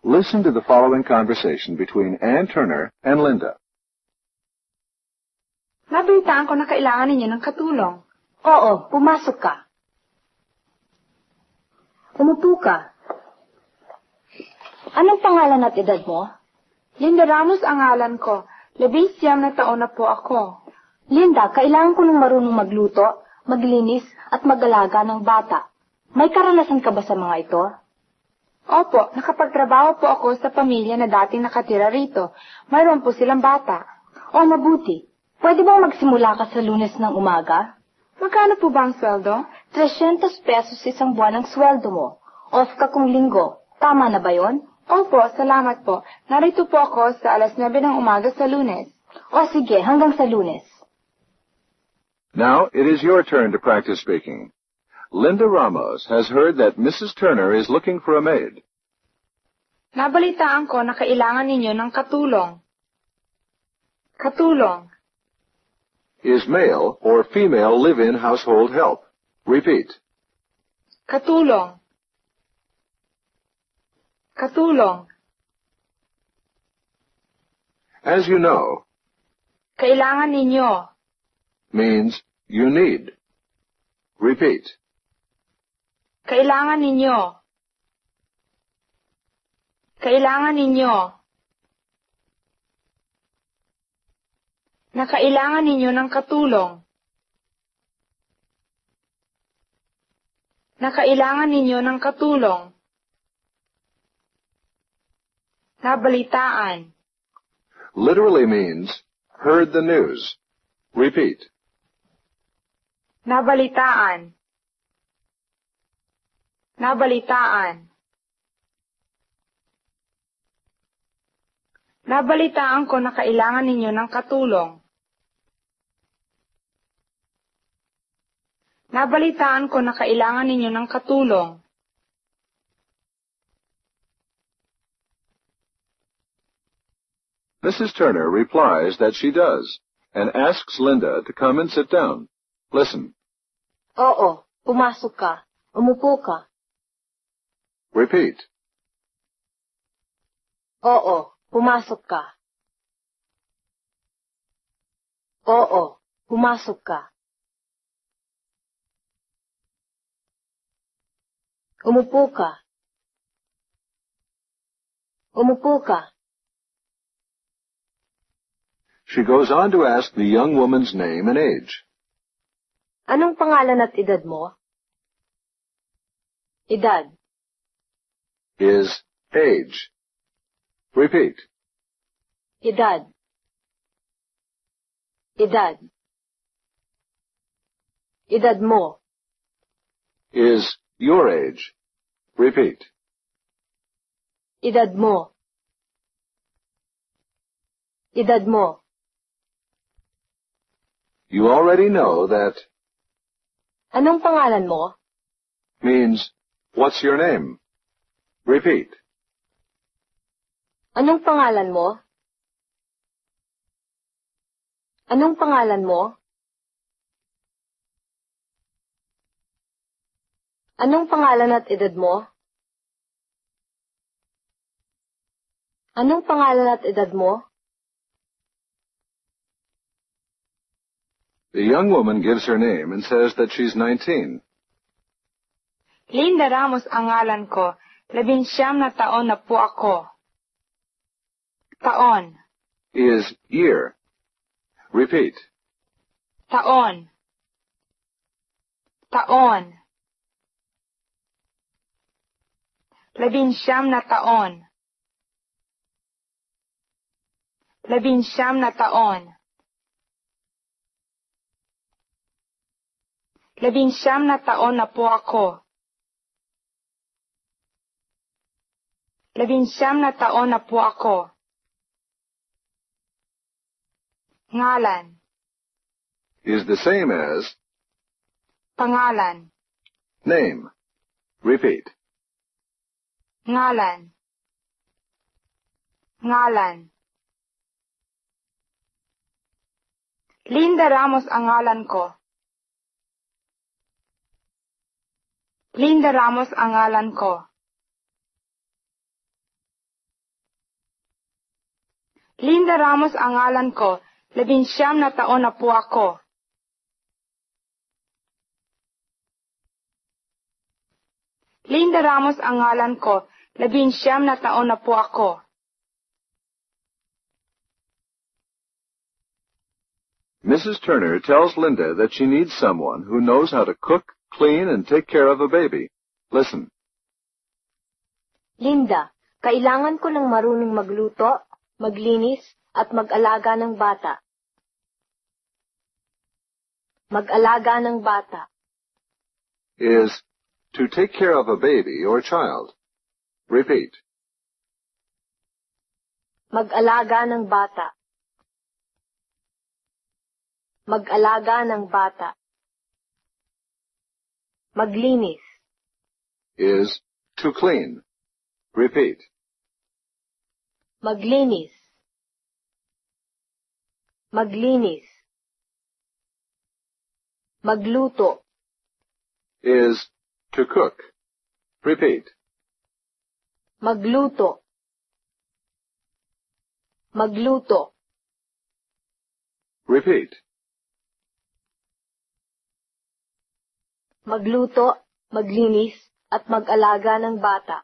Listen to the following conversation between Ann Turner and Linda. Nabalitaan ko na kailangan ninyo ng katulong. Oo, pumasok ka. Umupo ka. Anong pangalan at edad mo? Linda Ramos ang ngalan ko. 19 na taon na po ako. Linda, kailangan ko ng marunong magluto, maglinis, at mag-alaga ng bata. May karanasan ka ba sa mga ito? Opo, nakapagtrabaho po ako sa pamilya na dating nakatira rito. Mayroon po silang bata. O, mabuti. Pwede bang magsimula ka sa Lunes ng umaga? Magkano po ba ang sweldo? 300 pesos isang buwan ang sweldo mo. Off ka kung linggo. Tama na ba yon? Opo, salamat po. Narito po ako sa 9:00 ng umaga sa Lunes. O sige, hanggang sa Lunes. Now, it is your turn to practice speaking. Linda Ramos has heard that Mrs. Turner is looking for a maid. Nabalitaan ko na kailangan ninyo ng katulong. Katulong. Is male or female live-in household help? Repeat. Katulong. Katulong. As you know, Kailangan ninyo. means you need. Repeat. Kailangan ninyo. Kailangan ninyo. Na kailangan ninyo ng katulong. Na kailangan ninyo ng katulong. Nabalitaan. Literally means heard the news. Repeat. Nabalitaan. Nabalitaan. Nabalitaan ko na kailangan ninyo ng katulong. Nabalitaan ko na kailangan ninyo ng katulong. Mrs. Turner replies that she does, and asks Linda to come and sit down. Listen. Oo, pumasok ka. Umupo ka. Repeat. Oo, pumasok ka. Oo, pumasok ka. Umupo ka. Umupo ka. She goes on to ask the young woman's name and age. Anong pangalan at edad mo? Edad. Is age. Repeat. Edad. Edad. Edad mo. Is your age. Repeat. Edad mo. Edad mo. You already know that Anong pangalan mo? means what's your name? Repeat. Anong pangalan mo? Anong pangalan mo? Anong pangalan at edad mo? Anong pangalan at edad mo? The young woman gives her name and says that she's 19. Linda Ramos ang ngalan ko. 19 na taon na po ako. Taon. Is year. Repeat. Taon. Taon. 19 na taon. 19 na taon. 19 na taon na po ako. 19 na taon na po ako. Ngalan. Is the same as Pangalan. name. Repeat. Ngalan. Ngalan. Linda Ramos ang ngalan ko. Linda Ramos ang ngalan ko. Linda Ramos ang ngalan ko, 19 na taon na po ako. Linda Ramos ang ngalan ko, 19 na taon na po ako. Mrs. Turner tells Linda that she needs someone who knows how to cook, clean, and take care of a baby. Listen. Linda, kailangan ko ng marunong magluto, maglinis, at mag-alaga ng bata. Mag-alaga ng bata. Is to take care of a baby or child. Repeat. Mag-alaga ng bata. Mag-alaga ng bata. Maglinis. Is to clean. Repeat. Maglinis. Maglinis. Magluto. Is to cook. Repeat. Magluto. Magluto. Repeat. Magluto, maglinis, at mag-alaga ng bata.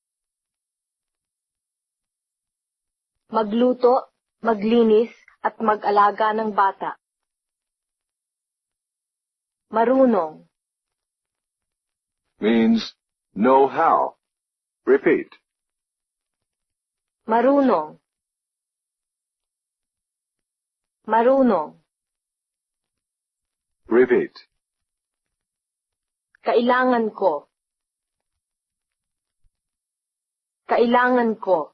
Magluto, maglinis, at mag-alaga ng bata. Marunong. Means know how. Repeat. Marunong. Marunong. Repeat. Kailangan ko. Kailangan ko.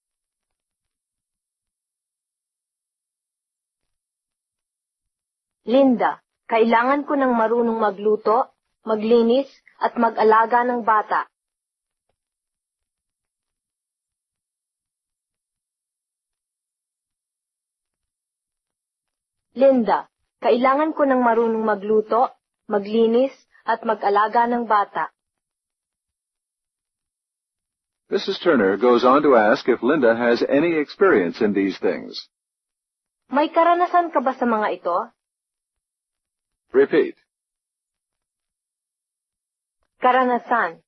Linda, kailangan ko ng marunong magluto, maglinis, at mag-alaga ng bata. Linda, kailangan ko ng marunong magluto, maglinis, at mag-alaga ng bata. Mrs. Turner goes on to ask if Linda has any experience in these things. May karanasan ka ba sa mga ito? Repeat. Karanasan.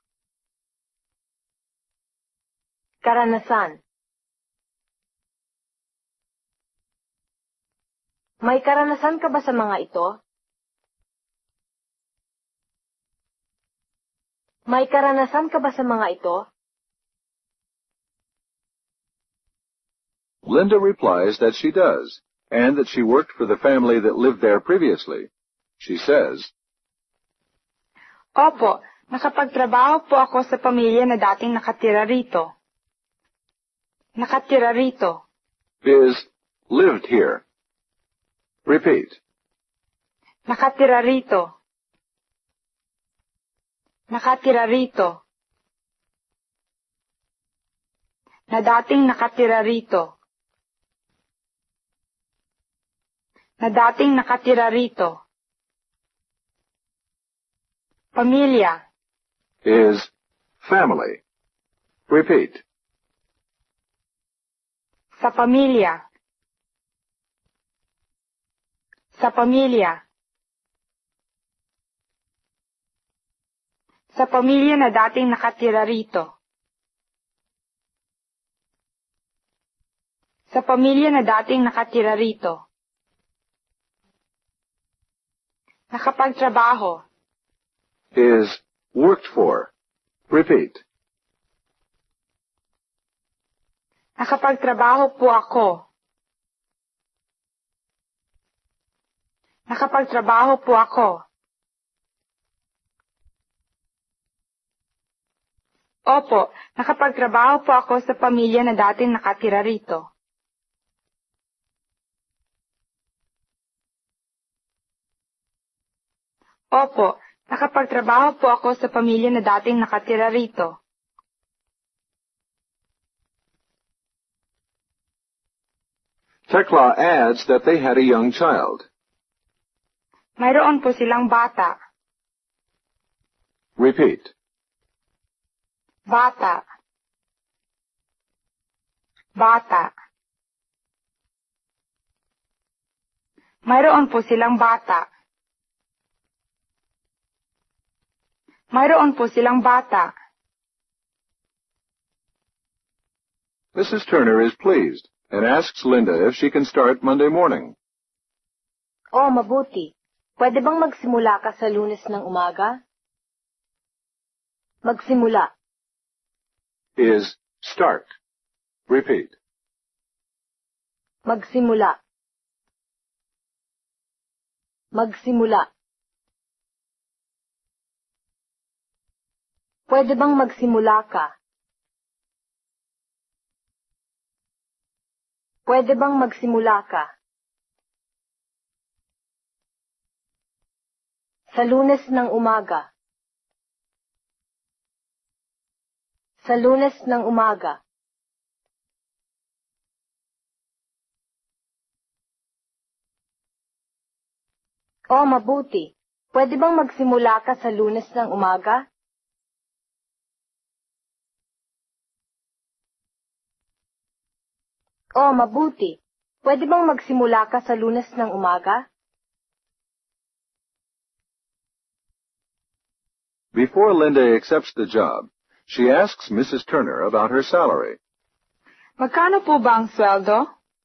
Karanasan. May karanasan ka ba sa mga ito? May karanasan ka ba sa mga ito? Linda replies that she does, and that she worked for the family that lived there previously. She says, Opo, nakapagtrabaho po ako sa pamilya na dating nakatira rito. Nakatira rito. is lived here. Repeat. Nakatira rito. Nakatira rito. Na dating nakatira rito. Na dating nakatira rito. Pamilya. Is family. Repeat. Sa pamilya. Sa pamilya. Sa pamilya na dating nakatira rito. Sa pamilya na dating nakatira rito. Nakapagtrabaho. Is worked for. Repeat. Nakapagtrabaho po ako. Nakapagtrabaho po ako. Opo, nakapagtrabaho po ako sa pamilya na dating nakatira rito. Opo, nakapagtrabaho po ako sa pamilya na dating nakatira rito. Tekla adds that they had a young child. Mayroon po silang bata. Repeat. Bata. Bata. Mayroon po silang bata. Mayroon po silang bata. Mrs. Turner is pleased and asks Linda if she can start Monday morning. Oh, mabuti. Pwede bang magsimula ka sa Lunes ng umaga? Magsimula. Is start. Repeat. Magsimula. Magsimula. Pwede bang magsimula ka? Pwede bang magsimula ka? Sa Lunes ng umaga. Sa Lunes ng umaga. Oh, mabuti. Pwede bang magsimula ka sa Lunes ng umaga? Oh, mabuti. Pwede bang magsimula ka sa Lunes ng umaga? Before Linda accepts the job, she asks Mrs. Turner about her salary. Magkano po ba ang sweldo?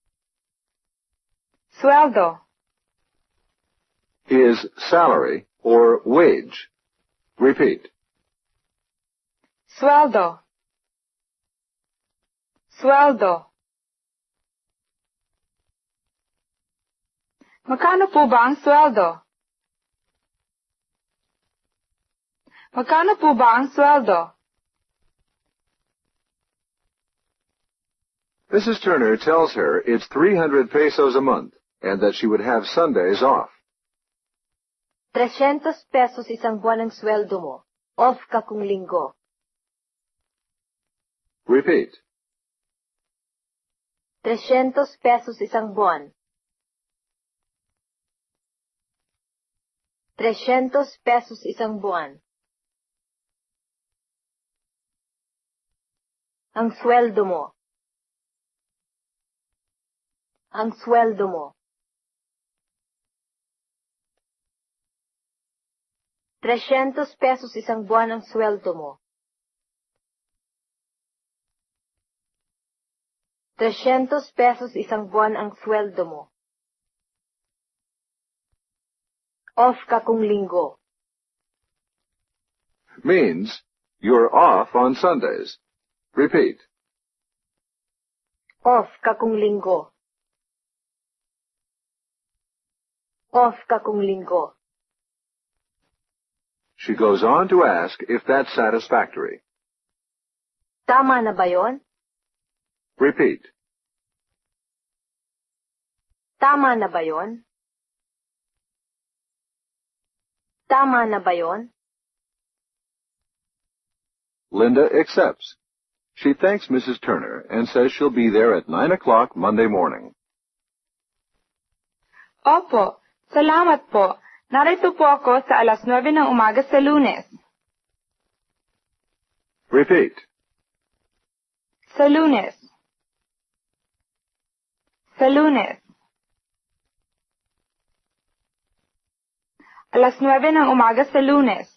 Sweldo. Is salary or wage? Repeat. Sweldo. Sweldo. Magkano po ba ang sweldo? Magkano po ba ang sweldo? Mrs. Turner tells her it's 300 pesos a month and that she would have Sundays off. 300 pesos isang buwan ang sweldo mo. Off ka kung linggo. Repeat. 300 pesos isang buwan. 300 pesos isang buwan. Ang sweldo mo. Ang sweldo mo. 300 pesos isang buwan ang sweldo mo. 300 pesos isang buwan ang sweldo mo. Off ka kung linggo. Means you're off on Sundays. Repeat. Off ka kung linggo. Off ka kung linggo. She goes on to ask if that's satisfactory. Tama na ba yon? Repeat. Tama na ba yon? Tama na ba yon? Linda accepts. She thanks Mrs. Turner and says she'll be there at 9 o'clock Monday morning. Opo, salamat po. Narito po ako sa 9:00 ng umaga sa Lunes. Repeat. Sa Lunes. Sa Lunes. 9:00 ng umaga sa Lunes.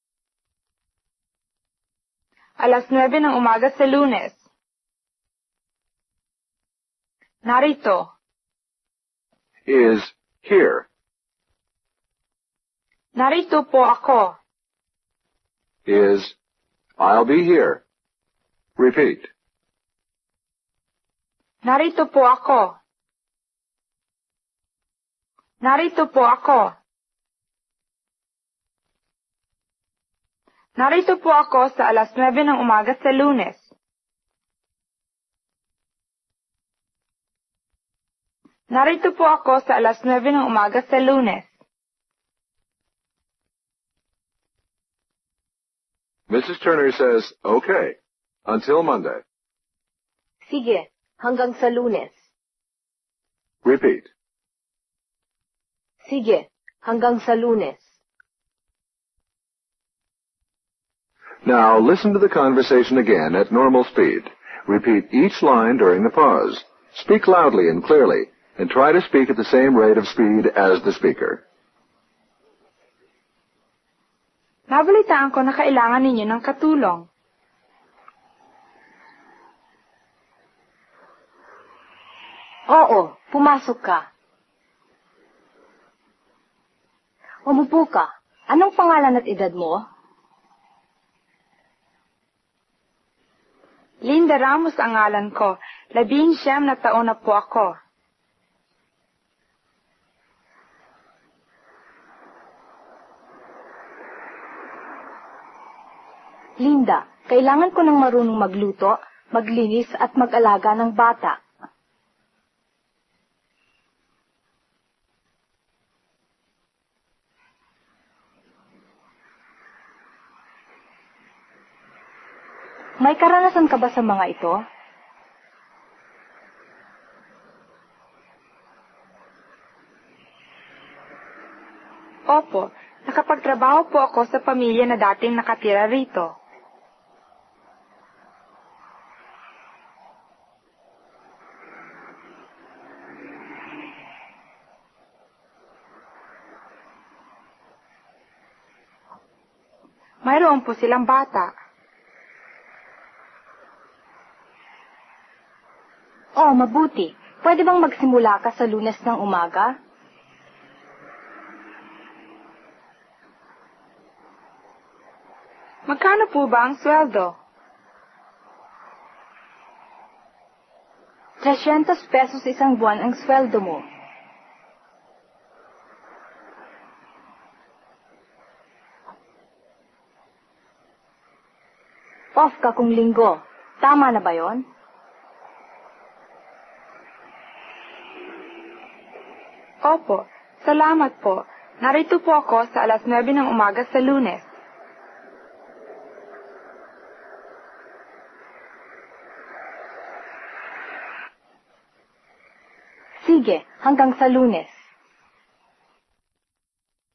9:00 ng umaga sa Lunes. Narito. Is here. Narito po ako. Is I'll be here. Repeat. Narito po ako. Narito po ako. Narito po ako sa 9:00 ng umaga sa Lunes. Narito po ako sa 9:00 ng umaga sa Lunes. Mrs. Turner says, okay, until Monday. Sige, hanggang sa Lunes. Repeat. Sige, hanggang sa Lunes. Now listen to the conversation again at normal speed. Repeat each line during the pause. Speak loudly and clearly, and try to speak at the same rate of speed as the speaker. Nabalitaan ko na kailangan ninyo ng katulong. Oo, pumasok ka. Umupo ka. Anong pangalan at edad mo? Linda Ramos ang ngalan ko. 19 na taon na po ako. Linda, kailangan ko ng marunong magluto, maglinis at mag-alaga ng bata. May karanasan ka ba sa mga ito? Opo, nakapagtrabaho po ako sa pamilya na dating nakatira rito. Mayroon po silang bata. Oh, mabuti. Pwede bang magsimula ka sa Lunes ng umaga? Magkano po ba ang sweldo? 300 pesos isang buwan ang sweldo mo. Off ka kung linggo. Tama na ba yon? Opo, salamat po. Narito po ako sa 9:00 ng umaga sa Lunes. Sige, hanggang sa Lunes.